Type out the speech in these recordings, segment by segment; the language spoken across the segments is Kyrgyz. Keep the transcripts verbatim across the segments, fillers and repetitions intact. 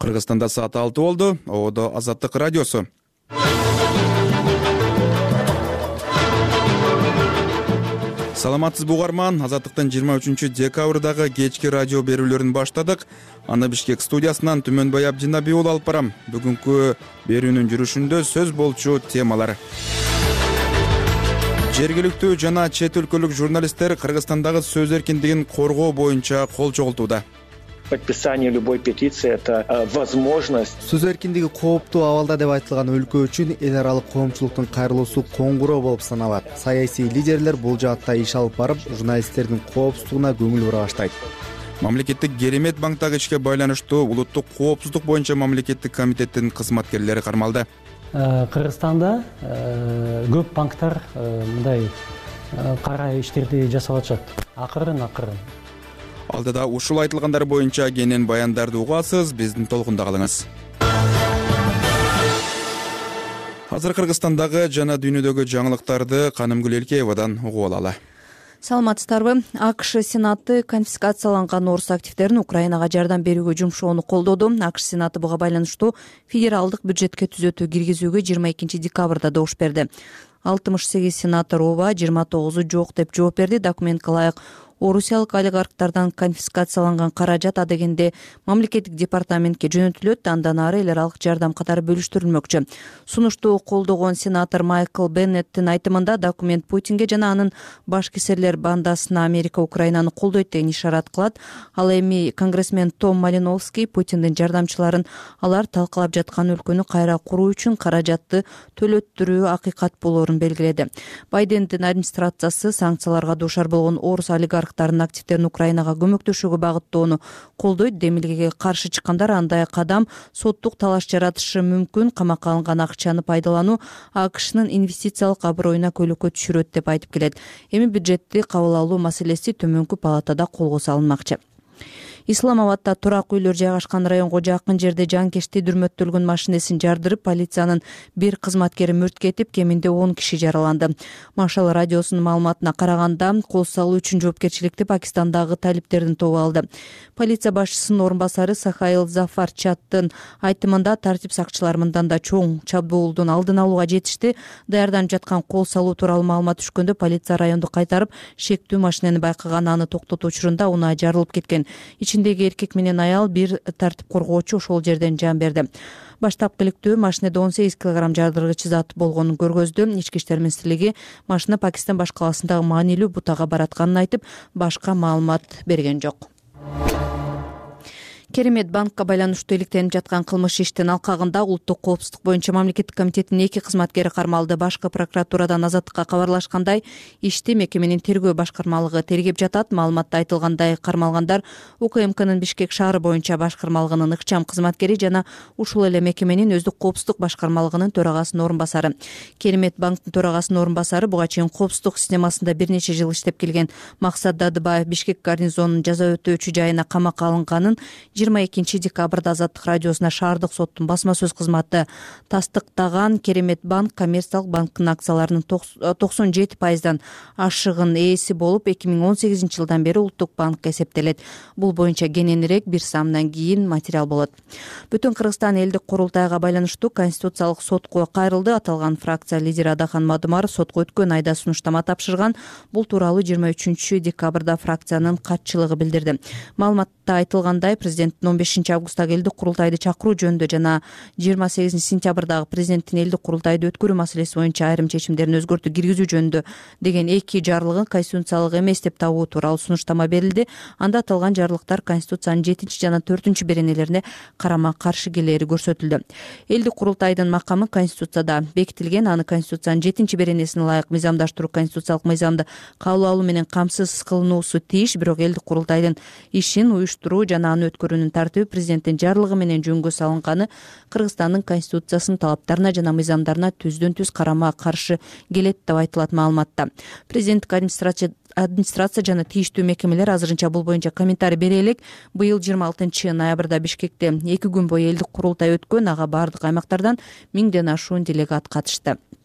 Кыргызстанда саат алты болду. Ободо Азаттык радиосу. Саламатсызбы угарман, Азаттыктын жыйырма үчүнчү декабрдагы кечки радио берүүлөрүн баштадык. Аны Бишкек студиясынан Түмөнбай Абдинабий уулу алып барам. Бүгүнкү берүүнүн жүрүшүндө сөз болчу темалар. Жергиликтүү жана чет өлкөлүк журналисттер Кыргызстандагы сөз эркиндигин коргоо боюнча кол чогултууда. Подписание любой петиции — это возможность. Сөз эркиндиги кооптуу абалда деп айтылган өлкө үчүн эл аралык коомчулуктун кайрылуусу коңгуроо болуп саналат. Саясий лидерлер бул жаатта иш алып барып, журналисттердин коопсуздугуна көңүл бура баштайт. Мамлекеттик Керемет банктагы ишке байланыштуу улуттук коопсуздук боюнча мамлекеттик комитеттин кызматкерлери кармалды. Кыргызстанда көп банктар мындай кара иштерди жасап атышат. Акырын акырын. Алдыда ушул айтылгандар боюнча кенен баяндарды угасыз, биздин толкунда калыңыз. Азыр Кыргызстандагы жана дүйнөдөгү жаңылыктарды Канымгүл Элкеевадан угуп алалы. Саламатсыздарбы? АКШ Сенаты конфискацияланган орус активдерин Украинага жардам берүүгө жумшоону колдоду. АКШ Сенаты буга байланыштуу федералдык бюджетке түзөтүү киргизүүгө жыйырма экинчи декабрда добуш берди. алтымыш сегиз сенатор ооба, жыйырма тогузу жок деп жооп берди. Документке ылайык орусиялык олигархтардан конфискацияланган каражат адегенде мамлекеттик департаментке жөнөтүлөт, андан ары эл аралык жардам катары бөлүштүрүлмөкчү. Сунушту колдогон сенатор Майкл Беннеттин айтымында документ Путинге жана анын баш кесирлер бандасына Америка Украинаны колдойт деген ишарат кылат. Ал эми конгрессмен Том Малиновский Путиндин жардамчыларын алар талкалап жаткан өлкөнү кайра куруу үчүн каражатты төлөттүрүү акыйкат болоорун белгиледи. Байдендин администрациясы санкцияларга дуушар болгон орус олигарх активдерин Украинага көмөктөшүүгө багыттоону колдойт. Демилгеге каршы чыккандар андай кадам соттук талаш жаратышы мүмкүн, камакка алынган акчаны пайдалануу АКШнын инвестициялык аброюна көйлөккө түшүрөт деп айтып келет. Эми бюджетти кабыл алуу маселеси төмөнкү палатада колго салынмакчы. Исламабадда турак үйлөр жайгашкан районго жакын жерде жанкечти дүрмөттөлгөн машинесин жардырып, полициянын бир кызматкери мөрт кетип, кеминде он киши жараланды. Машал радиосунун маалыматына караганда, кол салуу үчүн жоопкерчиликти Пакистандагы талиптердин тобу алды. Полиция башчысынын орун басары Сахаил Зафарчаттын айтымында тартип сакчылары мындан да чоң чабуулдун алдын алууга жетишти. Даярданып жаткан кол салуу тууралуу маалымат түшкөндө полиция районду кайтарып, шектүү машинени байкаган, аны токтотуу учурунда унаа жарылып кеткен. Ичиндеги эркек менен аял, бир тартип коргоочу ошол жерден жан берди. Баштапкы иликтөө машинеде он сегиз килограмм жардыргыч зат болгонун көргөздү. Ички иштер министрлиги машина Пакистан баш калаасындагы маанилүү бутага баратканын айтып, башка маалымат берген жок. Керемет банкка байланыштуу иликтенип жаткан кылмыш иштин алкагында улуттук коопсуздук боюнча мамлекеттик комитеттин эки кызматкери кармалды. Башкы прокуратурадан Азаттыкка кабарлашкандай, ишти мекеменин тергөө башкармалыгы тергеп жатат. Маалыматта айтылгандай, кармалгандар УКМКнын Бишкек шаары боюнча башкармалыгынын ыкчам кызматкери жана ушул эле мекеменин өздүк коопсуздук башкармалыгынын төрагасынын орун басары. Керемет банктын төрагасынын орун басары буга чейин коопсуздук системасында бир нече жыл иштеп келген Максат Дадыбаев Бишкек гарнизонунун жаза өтөөчү жайына камакка алынганын жыйырма экинчи декабрда Азаттык радиосуна шаардык соттун басма сөз кызматы тастыктаган. Керемет банк коммерциялык банктын акцияларынын токсон жети пайыздан ашыгын ээси болуп, эки миң он сегизинчи жылдан бери улуттук банкка эсептелет. Бул боюнча кененирээк бир саамдан кийин материал болот. Бүтүн Кыргызстан элдик курултайга байланыштуу Конституциялык сотко кайрылды. Аталган фракция лидери Адахан Мадумаров сотко өткөн айда сунуштама тапшырган. Бул тууралуу жыйырма үчүнчү декабрда фракциянын катчылыгы билдирди. Маалыматта айтылгандай, президент он бешинчи августтагы элдик курултайды чакыруу жөнүндө жана жыйырма сегизинчи сентябрдагы президенттин элдик курултайды өткөрүү маселеси боюнча айрым чечимдерин өзгөртүү киргизүү жөнүндө деген эки жарлыгын конституциялык эмес деп табуу тууралуу сунуштама берилди. Анда аталган жарлыктар Конституциянын жетинчи жана төртүнчү беренелерине карама каршы келери көрсөтүлдү. Элдик курултайдын макамы Конституцияда бекитилген. Аны Конституциянын жетинчи беренесине ылайык мыйзамдаштыруу конституциялык мыйзамды кабыл алуу менен камсыз кылынуусу тийиш. Бирок элдик курултайдын ишин уюштуруу жана аны өткөрүүнүн тартиби президенттин жарлыгы менен жөнгө салынганы Кыргызстандын конституциясынын талаптарына жана мыйзамдарына түздөн түз карама каршы келет деп айтылат маалыматта. Президенттик администрация администрация жана тийиштүү мекемелер азырынча бул боюнча комментарий бере элек. Быйыл жыйырма алтынчы ноябрда Бишкекте эки күн бою элдик курултай өткөн. Ага бардык аймактардан миңден ашуун делегат катышты.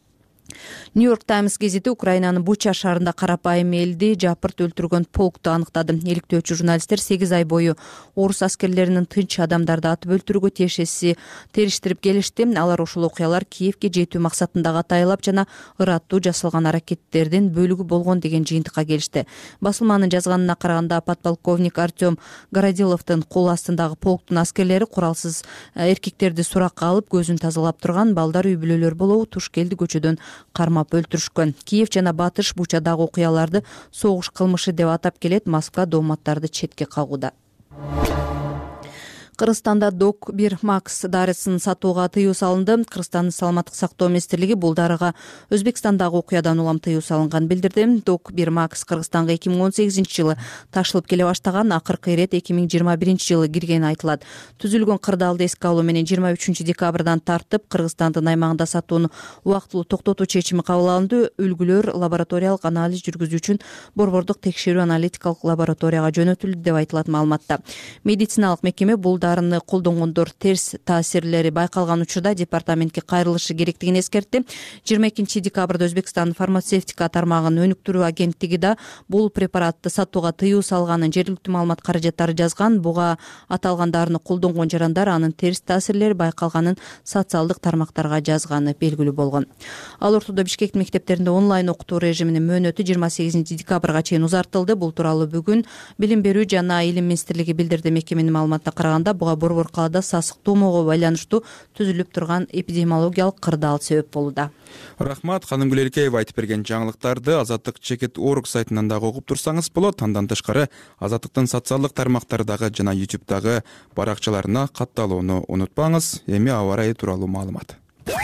Нью-Йорк Таймс гезити Украинанын Буча шаарында карапайым элди жапырт өлтүргөн полкту аныктады. Иликтөөчү журналисттер сегиз ай бою орус аскерлеринин тынч адамдарды атып өлтүрүүгө тиешеси териштирип келишти. Алар ушул окуялар Киевге жетүү максатындагы атайлап жана ыраттуу жасалган аракеттердин бөлүгү болгон деген жыйынтыкка келишти. Басылманын жазганына караганда подполковник Артем Городиловдун кол астындагы полктун аскерлери куралсыз эркектерди суракка алып көзүн тазалап турган балдар үй бүлөлөр болобу туш келди көчөдөн кармап өлтүрүшкөн. Киев жана Батыш Бучадагы окуяларды согуш кылмышы деп атап келет. Москва дооматтарды четке кагууда. Кыргызстанда Док бир Макс дарысын сатууга тыюу салынды. Кыргызстандын саламаттык сактоо министрлиги бул дарыга Өзбекстандагы окуядан улам тыюу салынган билдирди. Док бир Макс Кыргызстанга эки миң он сегизинчи жылы ташылып келе баштаган, акыркы ирет эки миң жыйырма биринчи жылы киргени айтылат. Түзүлгөн кырдаалды эске алуу менен жыйырма үчүнчү декабрдан тартып Кыргызстандын аймагында сатууну убактылуу токтотуу чечими кабыл алынды. Үлгүлөр лабораториялык анализ жүргүзүү үчүн борбордук текшерүү аналитикалык лабораторияга жөнөтүлдү деп айтылат маалыматта. Медициналык мекеме бул дарыны колдонгондор терс таасирлери байкалган учурда департаментке кайрылышы керектигин эскертти. жыйырма экинчи декабрда Өзбекстан фармацевтика тармагынын өнүктүрүү агенттиги да бул препаратты сатууга тыюу салганын жергиликтүү маалымат каражаттары жазган. Буга аталган дарыны колдонгон жарандар анын терс таасирлери байкалганын социалдык тармактарга жазганы белгилүү болгон. Ал ортодо Бишкектин мектептеринде онлайн окутуу режиминин мөөнөтү жыйырма сегизинчи декабрга чейин узартылды. Бул тууралуу бүгүн Билим берүү жана Илим министрлиги билдирди. Мекеменин маалыматына караганда буга борбор калаада сасык туумоого байланыштуу түзүлүп турган эпидемиологиялык кырдаал себеп болууда. Рахмат, ханым Гүлеркеева айтып берген жаңылыктарды Азаттык чекит точка орг сайтынан дагы окуп турсаңыз болот. Андан тышкары Азаттыктын социалдык тармактардагы жана ютубдагы баракчаларына катталууну унутпаңыз. Эми аба ырайы тууралуу маалымат.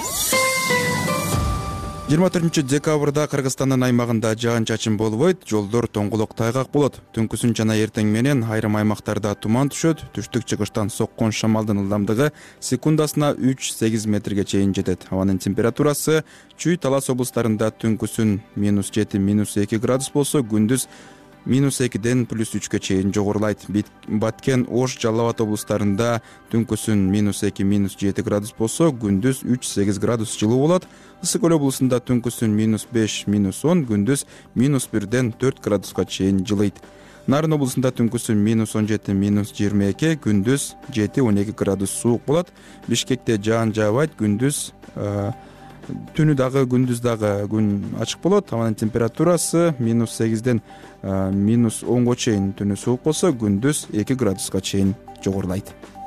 жыйырма төртүнчү декабрда Кыргызстандын аймагында жаан-чачын болбойт, жолдор тоңголок тайгак болот. Түнкүсүн жана эртең менен айрым аймактарда туман түшөт. Түштүк чыгыштан соккон шамалдын ылдамдыгы секундасына үч сегиз метрге чейин жетет. Абанын температурасы Чүй, Талас облустарында түнкүсүн минус жети минус эки градус болсо, күндүз минус экиден плюс үчкө чейин жогорулайт. Баткен, Ош, Жалал Абад облустарында түнкүсүн минус эки минус жети градус болсо, күндүз үч сегиз градус жылуу болот. Ысык Көл облусунда түнкүсүн минус беш минус он, күндүз минус бирден төрт градуска чейин жылыйт. Нарын облусунда түнкүсүн минус он жети минус жыйырма эки, күндүз жети он эки градус суук болот. Бишкекте жаан жаабайт, күндүз түнү дагы күндүз дагы күн ачык болот. Абанын температурасы минус сегизден минус онго чейин түнү суук болсо, күндүз эки градуска чейин жогорулайт.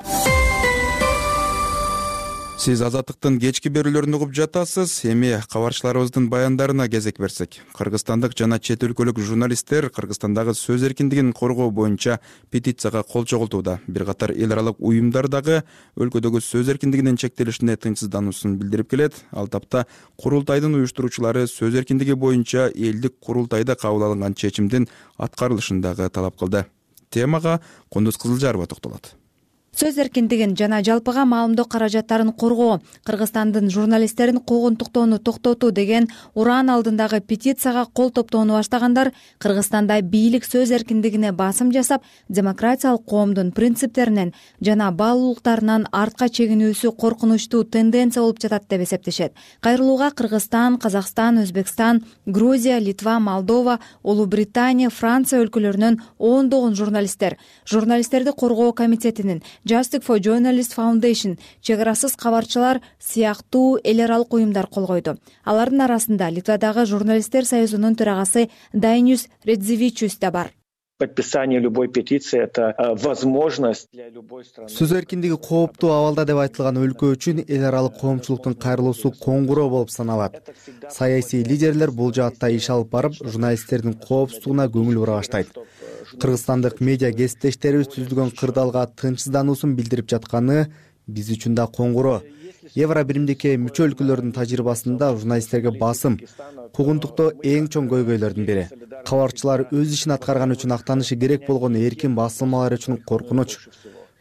Сиз Азаттыктын кечки берүүлөрүн угуп жатасыз. Эми кабарчыларыбыздын баяндарына кезек берсек. Кыргызстандык жана чет өлкөлүк журналисттер Кыргызстандагы сөз эркиндигин коргоо боюнча петицияга кол чогултууда. Бир катар эл аралык уюмдар дагы өлкөдөгү сөз эркиндигинин чектелишине тынчсыздануусун билдирип келет. Ал тапта курултайдын уюштуруучулары сөз эркиндиги боюнча элдик курултайда кабыл алынган чечимдин аткарылышын дагы талап кылды. Темага Кундуз Кызылжарова токтолот. Сөз эркиндигин жана жалпыга маалымдоо каражаттарын коргоо, Кыргызстандын журналисттерин куугунтуктоону токтотуу деген ураан алдындагы петицияга кол топтоону баштагандар Кыргызстанда бийлик сөз эркиндигине басым жасап, демократиялык коомдун принциптеринен жана баалуулуктарынан артка чегинүүсү коркунучтуу тенденция болуп жатат деп эсептешет. Кайрылууга Кыргызстан, Казакстан, Өзбекстан, Грузия, Литва, Молдова, Улуу Британия, Франция өлкөлөрүнөн ондогон журналисттер, журналисттерди коргоо комитетинин, Justice for Journalists Foundation, чегарасыз кабарчылар сыяктуу эл аралык уюмдар кол койду. Алардын арасында Литвадагы журналисттер союзунун төрагасы Дайнюс Редзевичус да бар. Подписание любой петиции — это возможность для любой страны. Сөз эркиндиги кооптуу абалда деп айтылган өлкө үчүн эл аралык коомчулуктун кайрылуусу коңгуроо болуп саналат. Саясий лидерлер бул жаатта иш алып барып, журналисттердин коопсуздугуна көңүл бура баштайт. Кыргызстандык медиа кесиптештерибиз түзүлгөн кырдаалга тынчсыздануусун билдирип жатканы биз үчүн да коңгуроо. Евро биримдикке мүчө өлкөлөрдүн тажрыйбасында журналисттерге басым, куугунтуктоо эң чоң көйгөйлөрдүн бири. Кабарчылар өз ишин аткарган үчүн актанышы керек болгон эркин басылмалар үчүн коркунуч.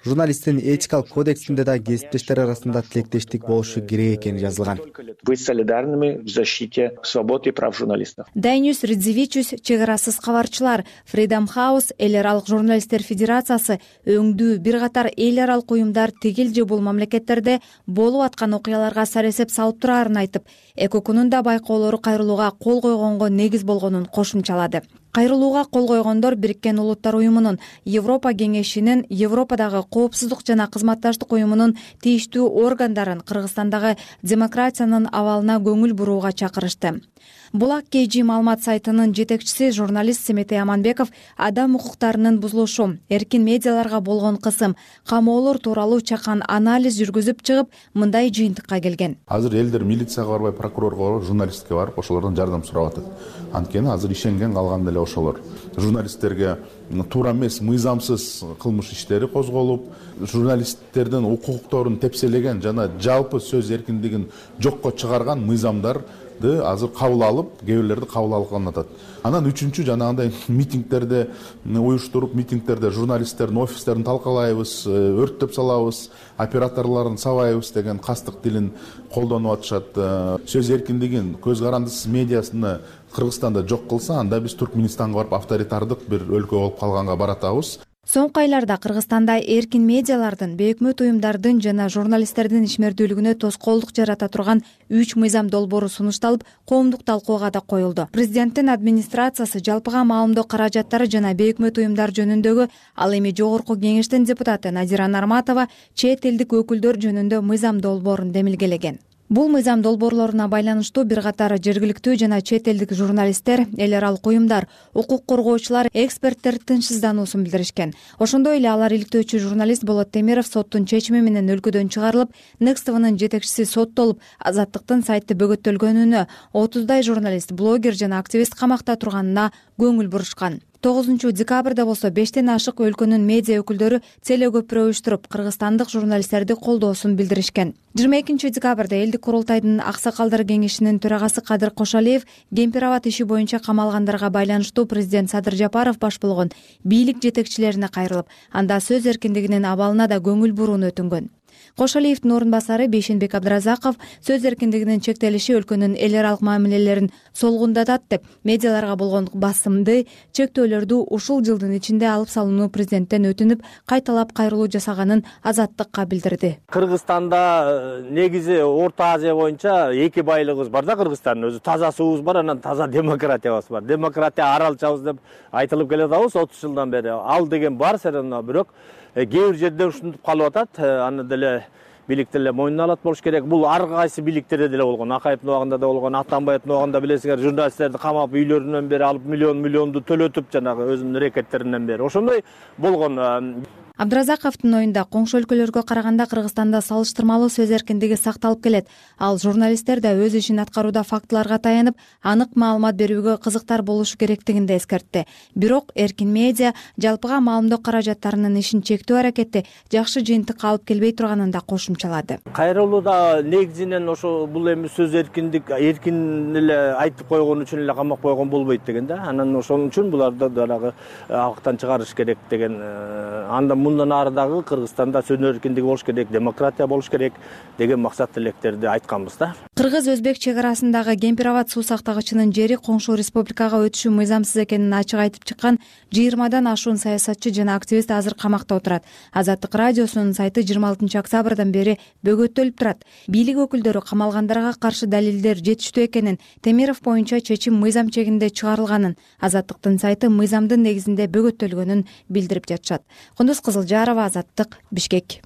журналисттин этикалык кодексинде да кесиптештер арасында тилектештик болушу керек экени жазылган. Быть солидарными в защите свобод и прав журналистов. Дайнюс Ридзевичус, чек арасыз кабарчылар, Freedom House, эл аралык журналисттер федерациясы, өңдүү бир катар эл аралык уюмдар тигил же бул мамлекеттерде болуп аткан окуяларга саресеп салып турарын айтып, ЭКОКунун да байкоолору кайрылууга кол койгонго негиз болгонун кошумчалады. Кайрылууга кол койгондор Бириккен Улуттар уюмунун, Европа кеңешинин, Европадагы коопсуздук жана кызматташтык уюмунун тийиштүү органдарын Кыргызстандагы демократиянын абалына көңүл бурууга чакырышты. Булак Кейжи маалымат сайтынын жетекчиси журналист Семетей Аманбеков адам укуктарынын бузулушу, эркин медиаларга болгон кысым, камоолор тууралуу чакан анализ жүргүзүп чыгып, мындай жыйынтыкка келген. Азыр элдер милицияга барбай, прокурорго барбай, журналистке барып, ошолордон жардам сурап атат. Анткени азыр ишенген калган деле ошолор. Журналисттерге туура эмес, мыйзамсыз кылмыш иштери козголуп, журналисттердин укукторун тепселеген жана жалпы сөз эркиндигин жокко чыгарган мыйзамдар азыр кабыл алып, кээ бирлерди кабыл алган атат. Анан үчүнчү жанагындай митингтерде уюштуруп, митингтерде журналисттердин офистерин талкалайбыз, өрттөп салабыз, операторлорун сабайбыз деген кастык тилин колдонуп атышат. Сөз эркиндигин, көз карандысыз медиасыны Кыргызстанда жок кылса, анда биз Туркменистанга барып авторитардык бир өлкө болуп калганга баратабыз. Соңку айларда Кыргызстанда эркин медиалардын, бейөкмөт уюмдардын жана журналисттердин ишмердүүлүгүнө тоскоолдук жарата турган үч мыйзам долбоору сунушталып, коомдук талкууга да коюлду. Президенттин администрациясы жалпыга маалымдоо каражаттары жана бейөкмөт уюмдар жөнүндөгү ал эми жогорку кеңештин депутаты Надира Нарматова чет элдик өкүлдөр жөнүндө мыйзам долбоорун демилгелеген. Бул мыйзам долбоорлоруна байланыштуу бир катар жергиликтүү жана чет элдик журналисттер, эл аралык уюмдар, укук коргоочулар, эксперттер тынчсыздануусун билдиришкен. Ошондой эле алар иликтөөчү журналист Болот Темиров соттун чечими менен өлкөдөн чыгарылып, Next ти винин жетекчиси соттолуп, Азаттыктын сайты бөгөттөлгөнүнө, отуздай журналист, блогер жана активист камакта турганына көңүл бурушкан. тогузунчу декабрда болсо бештен ашык өлкөнүн медиа өкүлдөрү теле көпүрө уюштуруп, кыргызстандык журналисттерди колдоосун билдиришкен. жыйырма экинчи декабрда элдик курултайдын аксакалдар кеңешинин төрагасы Кадыр Кошалиев Кемпир-Абад иши боюнча камалгандарга байланыштуу президент Садыр Жапаров баш болгон бийлик жетекчилерине кайрылып, анда сөз эркиндигинин абалына да көңүл бурууну өтүнгөн. Кошалиевдин орун басары Бейшенбек Абдыразаков сөз эркиндигинин чектелиши өлкөнүн эл аралык мамилелерин солгундатат деп, медиаларга болгон басымды, чектөөлөрдү ушул жылдын ичинде алып салууну президенттен өтүнүп, кайталап кайрылуу жасаганын Азаттыкка билдирди. Кыргызстанда негизи Орто Азия боюнча эки байлыгыбыз бар да, Кыргызстандын өзү таза суубуз бар, анан таза демократиябыз бар. Демократия аралчабыз деп айтылып келатабыз отуз жылдан бери. Ал деген бар серена, бирок кээ бир жерде ушинтип калып атат. Аны деле бийлик деле мойнуна алат болуш керек. Бул ар кайсы бийликтерде деле болгон. Акаевдин убагында да болгон, Атамбаевдин убагында билесиңер, журналисттерди камап, үйлөрүнөн бери алып миллион миллионду төлөтүп, жанагы өзүнүн рекеттеринен бери ошондой болгон. Абдыразаковдун оюнда коңшу өлкөлөргө караганда Кыргызстанда салыштырмалуу сөз эркиндиги сакталып келет. Ал журналисттер да өз ишин аткарууда фактыларга таянып, анык маалымат берүүгө кызыктар болушу керектигин да эскертти. Бирок эркин медиа жалпыга маалымдоо каражаттарынын ишин чектөө аракети жакшы жыйынтыкка алып келбей турганын да кошумчалады. Кайрылууда негизинен ошо бул эми сөз эркиндик эркин эле айтып койгон үчүн эле камап койгон болбойт деген да. Анан ошон үчүн буларды дагы абактан чыгарыш керек деген. Анда мындан ары дагы Кыргызстанда сөз эркиндиги болуш керек, демократия болуш керек деген максат тилектерди айтканбыз да. Кыргыз-өзбек чек арасындагы Кемпир-Абад суу сактагычынын жери коңшу республикага өтүшү мыйзамсыз экенин ачык айтып чыккан жыйырмадан ашуун саясатчы жана активист азыр камакта отурат. Азаттык радиосунун сайты жыйырма алтынчы октябрдан бери бөгөттөлүп турат. Бийлик өкүлдөрү камалгандарга каршы далилдер жетиштүү экенин, Темиров боюнча чечим мыйзам чегинде чыгарылганын, Азаттыктын сайты мыйзамдын негизинде бөгөттөлгөнүн билдирип жатышат. Кундуз Кызылжарова, Азаттык, Бишкек.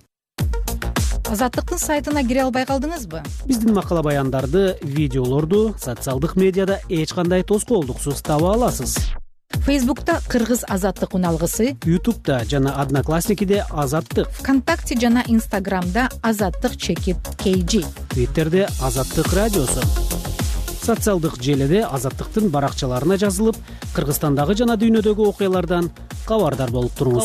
Азаттыктын сайтына кире албай калдыңызбы? Биздин макала баяндарды, видеолорду социалдык медиада эч кандай тоскоолдуксуз таба аласыз. Фейсбукта Кыргыз Азаттык уналгысы, Ютубта жана Одноклассникиде Азаттык, ВКонтакте жана Инстаграмда Азаттык чекит кейжи, Твиттерде Азаттык радиосу. Социалдык желеде Азаттыктын баракчаларына жазылып, Кыргызстандагы жана дүйнөдөгү окуялардан кабардар болуп туруңуз.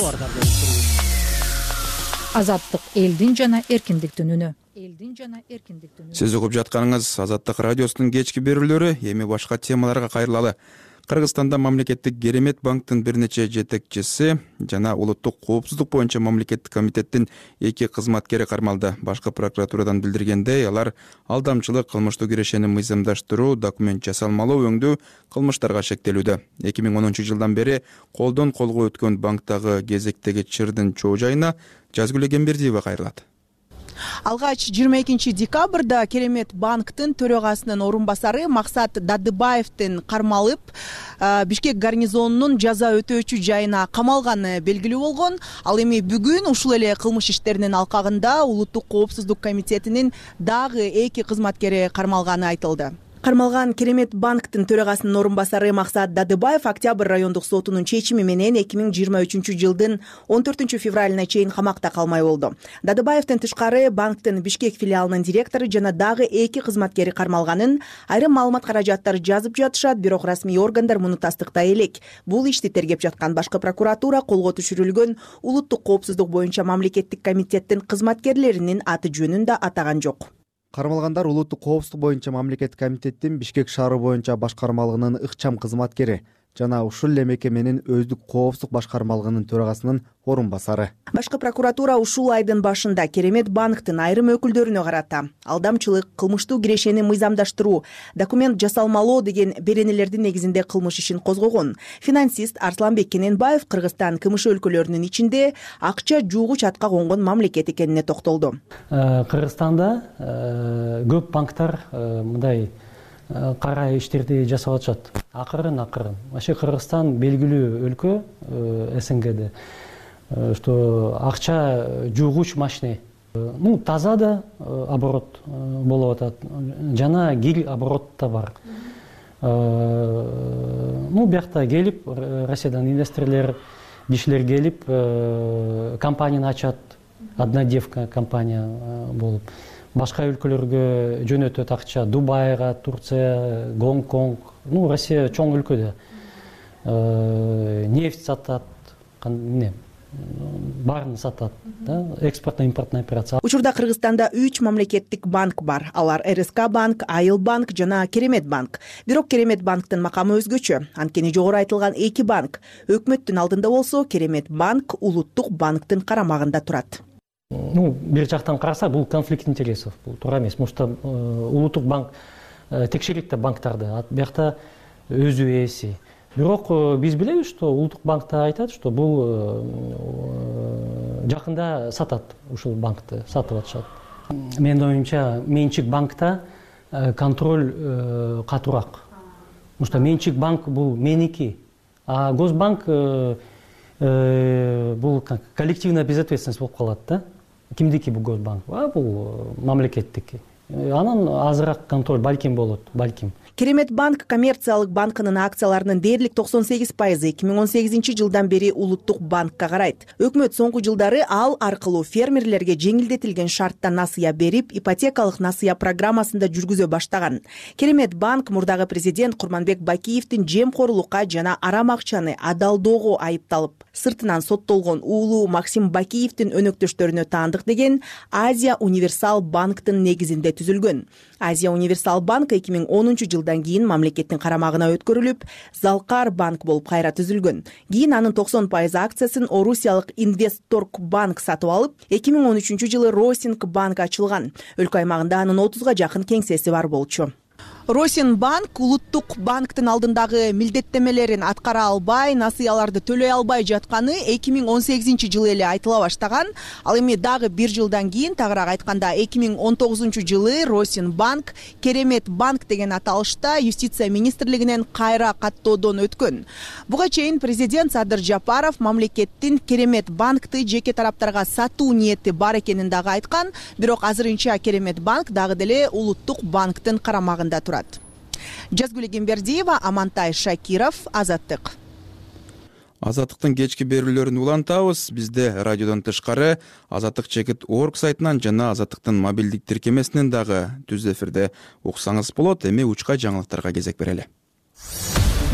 Азаттык элдин жана эркиндиктин үнү. Элдин жана эркиндиктин үнү. Сиз угуп жатканыңыз Азаттык радиосунун кечки берүүлөрү. Эми башка темаларга кайрылалы. Кыргызстанда мамлекеттик Керемет банктын бир нече жетекчиси жана улуттук коопсуздук боюнча мамлекеттик комитеттин эки кызматкери кармалды. Башкы прокуратурадан билдиргендей, алар алдамчылык, кылмыштуу кирешени мыйзамдаштыруу, документ жасалмалоо, өңдүү кылмыштарга шектелүүдө. эки миң онунчу жылдан бери колдон колго өткөн банктагы кезектеги чырдын чоо жайына Жазгүл Эгембердиева кайрылат. Алгач жыйырма экинчи декабрда Керемет банктын төрөгасынын орун басары Максат Дадыбаевдин кармалып, Бишкек гарнизонунун жаза өтөөчү жайына камалганы белгилүү болгон. Ал эми бүгүн ушул эле кылмыш иштеринин алкагында Улуттук коопсуздук комитетинин дагы эки кызматкери кармалганы айтылды. Кармалган Керемет банктын төрөгасынын орун басары Максат Дадыбаев Октябрь райондук сотунун чечими менен эки миң жыйырма үчүнчү жылдын он төртүнчү февралына чейин камакта калмай болду. Дадыбаевден тышкары банктын Бишкек филиалынын директору жана дагы эки кызматкери кармалганын айрым маалымат каражаттары жазып жатышат, бирок расмий органдар муну тастыктай элек. Бул ишти тергеп жаткан башкы прокуратура колго түшүрүлгөн улуттук коопсуздук боюнча мамлекеттик комитеттин кызматкерлеринин аты жөнүн да атаган жок. Кармалгандар улуттук коопсуздук боюнча мамлекеттик комитеттин Бишкек шаары боюнча башкармалыгынын ыкчам кызматкери жана ушул эле мекеменин өздүк коопсуздук башкармалыгынын төрагасынын орун басары. Башкы прокуратура ушул айдын башында Керемет банктын айрым өкүлдөрүнө карата алдамчылык, кылмыштуу кирешени мыйзамдаштыруу, документ жасалмалоо деген беренелердин негизинде кылмыш ишин козгогон. Финансист Арсланбек Кененбаев Кыргызстан КМШ өлкөлөрүнүн ичинде акча жуугуч атка конгон мамлекет экенине токтолду. Кыргызстанда көп банктар мындай кара иштерди жасап атышат. Акырын акырын. Вообще Кыргызстан белгилүү өлкө СНГде, что акча жуугуч машина. Ну, таза да оборот болуп атат. Жана гил оборот да бар. Ну, биякта келип, Россиядан инвесторлор, кишилер келип, компанияны ачат. Одна девка компания болуп. Башка өлкөлөргө жөнөтөт акча. Дубайга, Турция, Гонконг. Ну, Россия чоң өлкө да. Нефть сатат, не, барын сатат, да, экспортно-импортный операция. Учурда Кыргызстанда үч мамлекеттик банк бар. Алар РСК банк, Айыл банк жана Керемет банк. Бирок Керемет банктын макамы өзгөчө. Анткени жогору айтылган эки банк өкмөттүн алдында болсо, Керемет банк улуттук банктын карамагында турат. Ну, бир жактан караса, бул конфликт интересов, бул туура эмес. Потому что улуттук банк текшерет да банктарды, биякта өзү ээси. Бирок биз билебиз, что улуттук банкта айтат, что бул жакында сатат, ушул банкты сатып атышат. Менин оюмча, менчик банкта контроль катуураак. Потому что менчик банк бул меники, а Госбанк бул коллективная безответственность болуп калат да. Кимдики бул Госбанк? А бул мамлекеттики. Анан азыраак контроль балким болот, балким. Керемет банк коммерциялык банкынын акцияларынын дээрлик токсон сегиз пайызы эки миң он сегизинчи жылдан бери улуттук банкка карайт. Өкмөт соңку жылдары ал аркылуу фермерлерге жеңилдетилген шартта насыя берип, ипотекалык насыя программасында жүргүзө баштаган. Керемет банк мурдагы президент Курманбек Бакиевдин жемкорлукка жана арам акчаны адалдоого айыпталып, сыртынан соттолгон уулу Максим Бакиевдин өнөктөштөрүнө таандык деген Азия Универсал банктын негизинде түзүлгөн. Азия Универсал банк эки миң онунчу жылдан кийин мамлекеттин карамагына өткөрүлүп, Залкар банк болуп кайра түзүлгөн. Кийин анын токсон пайыз акциясын Орусиялык Инвестторг банк сатып алып, эки миң он үчүнчү жылы Росинг банк ачылган. Өлкө аймагында анын отузга жакын кеңсеси бар болчу. Росин банк улуттук банктын алдындагы милдеттемелерин аткара албай, насыяларды төлөй албай жатканы эки миң он сегизинчи жылы эле айтыла баштаган. Ал эми дагы бир жылдан кийин, тагыраак айтканда эки миң он тогузунчу жылы Росин банк Керемет банк деген аталышта юстиция министрлигинен кайра каттоодон өткөн. Буга чейин президент Садыр Жапаров мамлекеттин Керемет банкты жеке тараптарга сатуу ниети бар экенин дагы айткан, бирок азырынча Керемет банк дагы деле улуттук банктын карамагында турат. Жазгүл Эгембердиева, Амантай Шакиров, Азаттык. Азаттыктын кечки берүүлөрүн улантабыз. Бизде радиодон тышкары Азаттык чекит орг сайтынан жана Азаттыктын мобилдик тиркемесинен дагы түз эфирде уксаңыз болот. Эми учка жаңылыктарга кезек берели.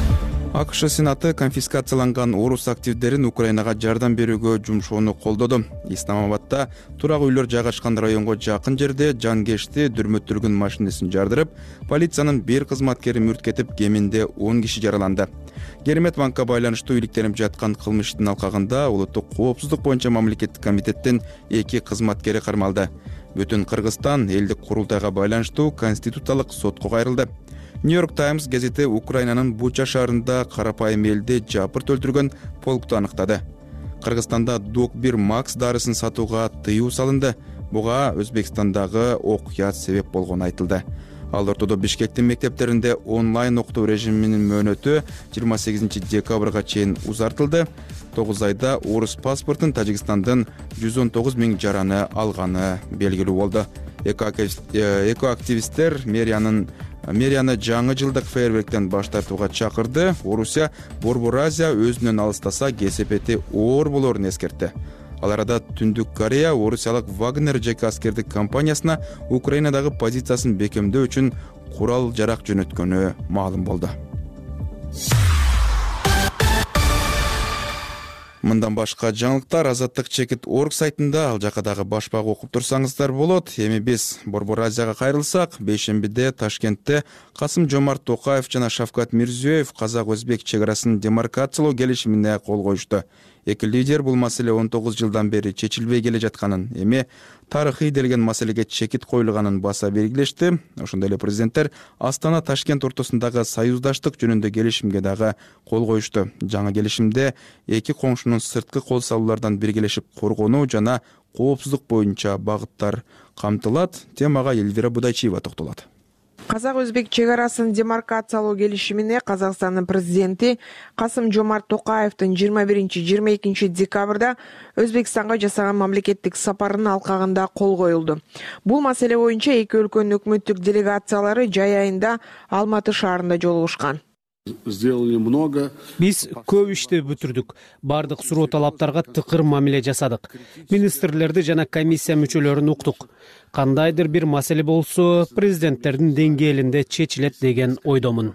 АКШ Сенаты конфискацияланган орус активдерин Украинага жардам берүүгө жумшоону колдоду. Исламабадда турак үйлөр жайгашкан районго жакын жерде жанкешти дүрмөттүргөн машинесин жардырып, полициянын бир кызматкери мүрт кетип, кеминде он киши жараланды. Керемет банкка байланыштуу иликтенип жаткан кылмыштын алкагында улуттук коопсуздук боюнча мамлекеттик комитеттин эки кызматкери кармалды. Бүтүн Кыргызстан элдик курултайга байланыштуу конституциялык сотко кайрылды. Нью-Йорк Таймс газети Украинанын Буча шаарында карапайым элди жапырт өлтүргөн полкту аныктады. Кыргызстанда Док бир Макс дарысын сатууга тыюу салынды. Буга Өзбекстандагы окуя себеп болгону айтылды. Ал ортодо Бишкектин мектептеринде онлайн окутуу режиминин мөөнөтү жыйырма сегизинчи декабрга чейин узартылды. тогуз айда орус паспортун Тажикстандын жүз он тогуз миң жараны алганы белгилүү болду. Экоактивисттер мэриянын Мэрияны жаңы жылдык фейерверктен баш тартууга чакырды. Орусия Борбор-Азия өзүнөн алыстаса кесепети оор болорун эскертти. Ал арада Түндүк Корея орусиялык Вагнер жеке аскердик компаниясына Украинадагы позициясын бекемдөө үчүн курал жарак жөнөткөнү маалым болду. Мындан башка жаңылыктар Азаттык чекит точка орг сайтында, ал жака дагы башпак окуп турсаңыздар болот. Эми биз Борбор-Азияга кайрылсак, бейшембиде Ташкентте Касым-Жомарт Токаев жана Шавкат Мирзиёев казак-өзбек чек арасын демаркациялоо келишимине кол коюшту. Эки лидер бул маселе он тогуз жылдан бери чечилбей келе жатканын, эми тарыхый делген маселеге чекит коюлганын баса белгилешти. Ошондой эле президенттер Астана Ташкент ортосундагы союздаштык жөнүндө келишимге дагы кол коюшту. Жаңы келишимде эки коңшунун сырткы кол салуулардан биргелешип коргонуу жана коопсуздук боюнча багыттар камтылат. Темага Эльвира Будайчиева токтолот. Казак-өзбек чек арасын демаркациялоо келишимине Казакстандын президенти Касым-Жомарт Токаевдин жыйырма биринчи жыйырма экинчи декабрда Өзбекстанга жасаган мамлекеттик сапарынын алкагында кол коюлду. Бул маселе боюнча эки өлкөнүн өкмөттүк делегациялары жай айында Алматы шаарында жолугушкан. Биз көп ишти бүтүрдүк. Бардык суроо талаптарга тыкыр мамиле жасадык. Министрлерди жана комиссия мүчөлөрүн уктук. Кандайдыр бир маселе болсо, президенттердин деңгээлинде чечилет деген ойдомун.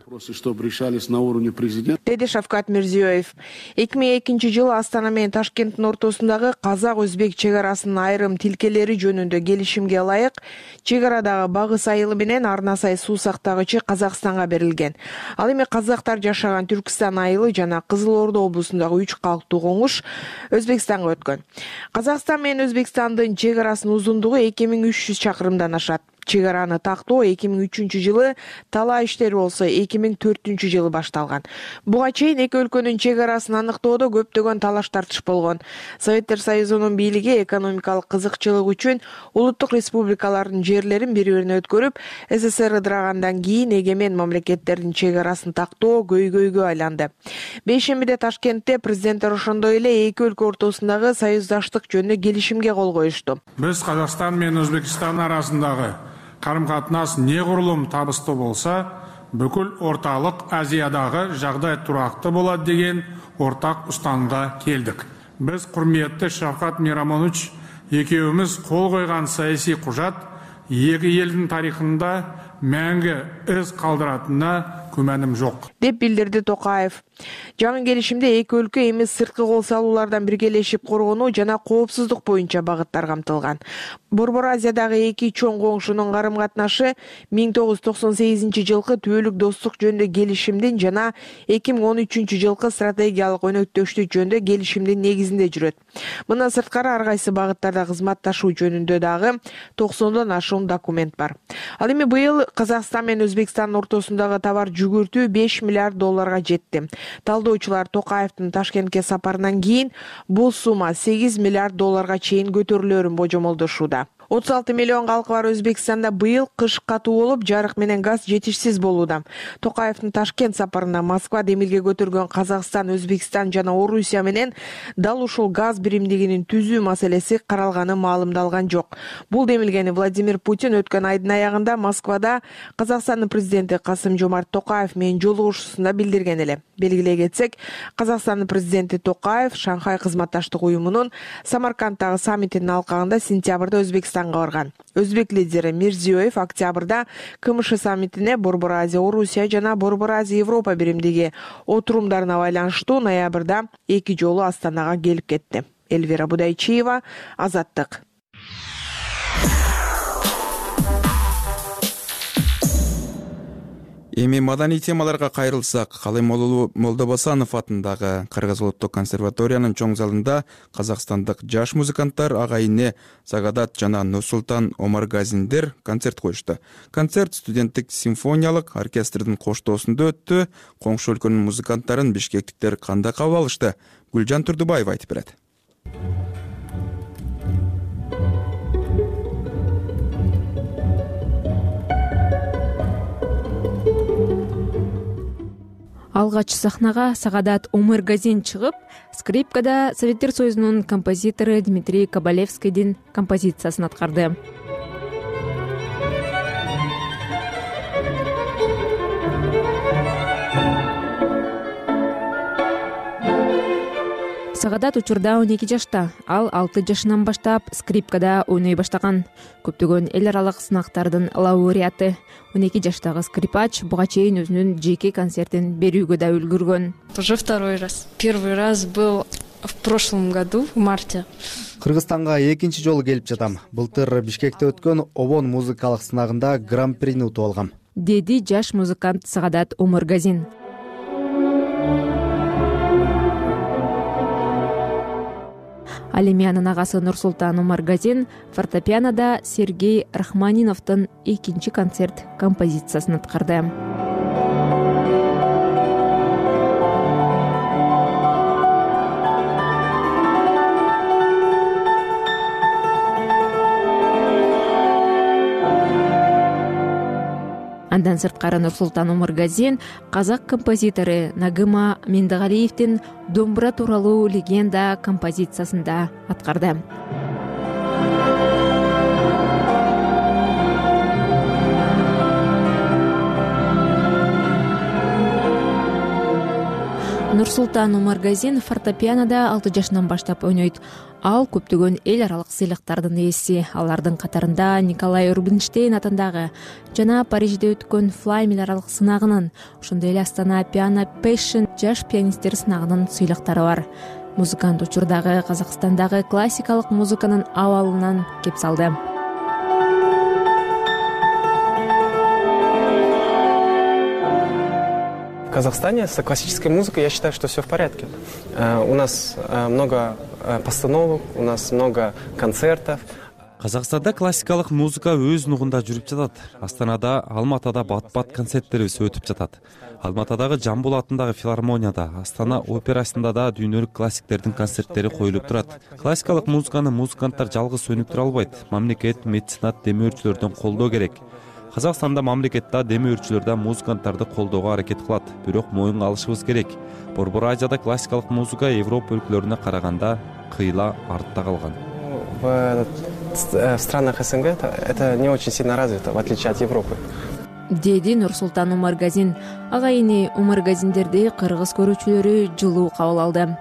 Деди Шавкат Мирзиёев. эки миң экинчи жылы Астана менен Ташкенттин ортосундагы казак-өзбек чек арасынын айрым тилкелери жөнүндө келишимге ылайык чек арадагы багыс айылы менен Арна сай суу сактагычы Казакстанга берилген. Ал эми казактар жашаган Түркстан айылы жана Кызыл Ордо облусундагы үч калктуу коңуш Өзбекстанга өткөн. Казакстан менен Өзбекстандын чек арасынын узундугу эки миң үч жүз чакырымдан ашат. Чек араны тактоо эки миң үчүнчү жылы, талаа иштери болсо эки миң төртүнчү жылы башталган. Буга чейин эки өлкөнүн чек арасын аныктоодо көптөгөн талаш тартыш болгон. Советтер Союзунун бийлиги экономикалык кызыкчылык үчүн улуттук республикалардын жерлерин бири-бирине өткөрүп, СССР ыдырагандан кийин эгемен мамлекеттердин чек арасын тактоо көйгөйгө айланды. Бейшембиде Ташкентте президенттер ошондой эле эки өлкө ортосундагы союздаштык жөнүндө келишимге кол коюшту. Биз Казакстан менен Өзбекстан арасындагы карым-катнаш негурулум табыстуу болса, бүкүл орталык Азиядагы жагдай турактуу болот деген ортак устанымга келдик. Биз курметти Шавкат Мирамонович экөөбүз кол койгон саясий кужат эки элдин тарыхында мәңгі из калдыратына күмәним жок, деп билдирди Токаев. Жаңы келишимде эки өлкө эми сырткы кол салуулардан биргелешип коргонуу жана коопсуздук боюнча багыттар камтылган. Борбор-Азиядагы эки чоң коңшунун карым-катнашы миң тогуз жүз токсон сегизинчи жылкы түбөлүк достук жөнүндө келишимдин жана эки миң он үчүнчү жылкы стратегиялык өнөктөштүк жөнүндө келишимдин негизинде жүрөт. Мындан сырткары ар кайсы багыттарда кызматташуу жөнүндө дагы токсондон ашуун документ бар. Ал эми быйыл Казакстан менен Өзбекстандын ортосундагы товар жүгүртүү беш миллиард долларга жетти. Талдоочулар Токаевдин Ташкентке сапарынан кийин бул сумма сегиз миллиард долларга чейин көтөрүлөрүн божомолдошууда. отуз алты миллион калкы бар Өзбекстанда быйыл кыш катуу болуп, жарык менен газ жетишсиз болууда. Токаевдин Ташкент сапарында Москва демилге көтөргөн Казакстан, Өзбекстан жана Орусия менен дал ушул газ биримдигинин түзүү маселеси каралганы маалымдалган жок. Бул демилгени Владимир Путин өткөн айдын аягында Москвада Казакстандын президенти Касым-Жомарт Токаев менен жолугушуусунда билдирген эле. Белгилей кетсек, Казакстандын президенти Токаев Шанхай кызматташтык уюмунун Самаркандтагы саммитинин алкагында сентябрда Өзбекстан Кыргызстанга барган. Өзбек лидери Мирзиёев октябрда КМШ саммитине Борбор Азия Орусия жана Борбор Азия Европа биримдиги отурумдарына байланыштуу ноябрда эки жолу Астанага келип кетти. Эльвира Будайчиева, Азаттык. Эми маданий темаларга кайрылсак, Калаймолду Молдобосанов атындагы Кыргыз улуттук консерваториянын чоң залында казакстандык жаш музыканттар Агайне Сагадат жана Нурсултан Омаргазиндер концерт коюшту. Концерт студенттик симфониялык оркестрдин коштоосунда өттү. Коңшу өлкөнүн музыканттарын бишкектиктер кандай кабыл алышты? Гүлжан Турдубаева айтып берет. Алгач сахнага Сагадат Омаргазин чыгып, скрипкада Советтер Союзунун композитору Дмитрий Кабалевскийдин композициясын аткарды. Сагадат учурда он эки жашта, ал алты жашынан баштап скрипкада ойной баштаган. Көптөгөн эл аралык сынактардын лауреаты. он эки жаштагы скрипач буга чейин өзүнүн жеке концертин берүүгө да үлгүргөн. Уже второй раз. Первый раз был в прошлом году, в марте. Кыргызстанга экинчи жолу келип жатам. Былтыр Бишкекте өткөн Обон музыкалык сынагында гран-прини утуп алгам, деди жаш музыкант Сагадат Омаргазин. Ал эми анын агасы Нурсултан Омаргазин фортепианода Сергей Рахманиновдун экинчи концерт композициясын аткарды. Андан сырткары Нурсултан Омаргазин казак композитору Нагыма Мендегалиевдин Домбура тууралуу легенда композициясында аткарды. Нурсултан Омаргазин фортепианода алты жашынан баштап ойнойт. Ал көптөгөн эл аралык сыйлыктардын ээси. Алардын катарында Николай Рубинштейн атындагы жана Парижде өткөн Флаймел аралык сынагынын, ошондой эле Астана Piano Passion жаш пианисттер сынагынын сыйлыктары бар. Музыкант учурдагы Казакстандагы классикалык музыканын абалынан кеп салды. В Казахстане с классической музыкой я считаю, что все в порядке. У нас много постановок, у нас много концертов. Казакстанда классикалык музыка өз нугунда жүрүп жатат. Астанада, Алматада бат-бат концерттерибиз өтүп жатат. Алматадагы Жамбул атындагы филармонияда, Астана операсында да дүйнөлүк классиктердин концерттери коюлуп турат. Классикалык музыканы музыканттар жалгыз өнүктүрө албайт. Мамлекет, меценат, демөөрчүлөрдөн колдоо керек. Казакстанда мамлекет да демөөрчүлөр да музыканттарды колдоого аракет кылат. Бирок моюнга алышыбыз керек. Борбор Азияда классикалык музыка Европа өлкөлөрүнө караганда кыйла артта калган. В странах СНГ это не очень сильно развито, в отличие от Европы. Деди Нурсултан Омаргазин. Агайыны Омаргазиндерди кыргыз көрүүчүлөрү жылуу кабыл алды.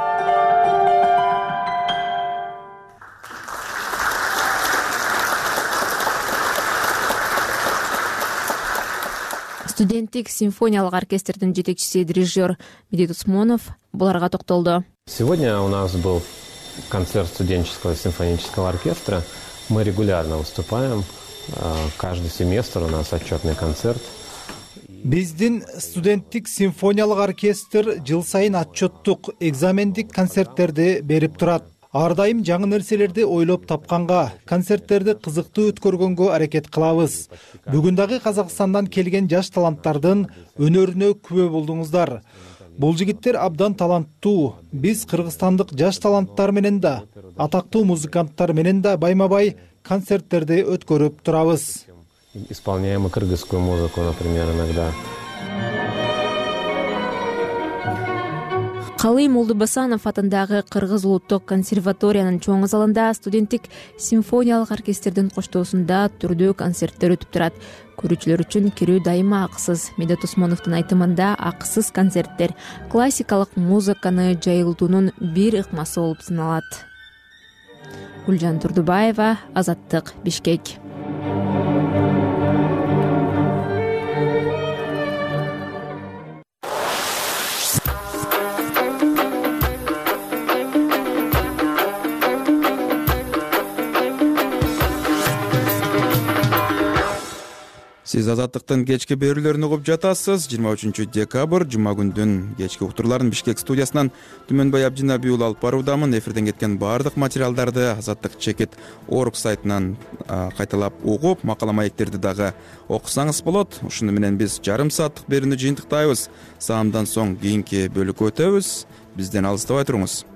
Студенттик симфониялык оркестрдин жетекчиси дирижер Медет Усмонов буларга токтолду. Сегодня у нас был концерт студенческого симфонического оркестра. Мы регулярно выступаем. Каждый семестр у нас отчетный концерт. Биздин студенттик симфониялык оркестр жыл сайын отчеттук экзамендик концерттерди берип турат. Ар дайым жаңы нерселерди ойлоп тапканга, концерттерди кызыктуу өткөргөнгө аракет кылабыз. Бүгүн дагы Казакстандан келген жаш таланттардын өнөрүнө күбө болдуңуздар. Бул жигиттер абдан таланттуу. Биз кыргызстандык жаш таланттар менен да, атактуу музыканттар менен да байма-бай концерттерди өткөрүп турабыз. Исполняем и кыргызскую музыку, например, иногда. Калый Молдобосанов атындагы Кыргыз улуттук консерваториянын чоң залында студенттик симфониялык оркестрдин коштоосунда түрдүү концерттер өтүп турат. Көрүүчүлөр үчүн кирүү дайыма акысыз. Медет Усмоновдун айтымында акысыз концерттер классикалык музыканы жайылтуунун бир ыкмасы болуп саналат. Гүлжан Турдубаева, Азаттык, Бишкек. Сиз Азаттыктын кечки берүүлөрүн угуп жатасыз. жыйырма үчүнчү декабрь жума күндүн кечки уктурларын Бишкек студиясынан Түмөнбай Абдинаби уулу алып баруудамын. Эфирден кеткен баардык материалдарды Азаттык чекит орг сайтынан кайталап угуп, макала маектерди дагы окусаңыз болот. Ушуну менен биз жарым сааттык берүүнү жыйынтыктайбыз. Саамдан соң кийинки бөлүккө өтөбүз. Бизден алыстабай туруңуз.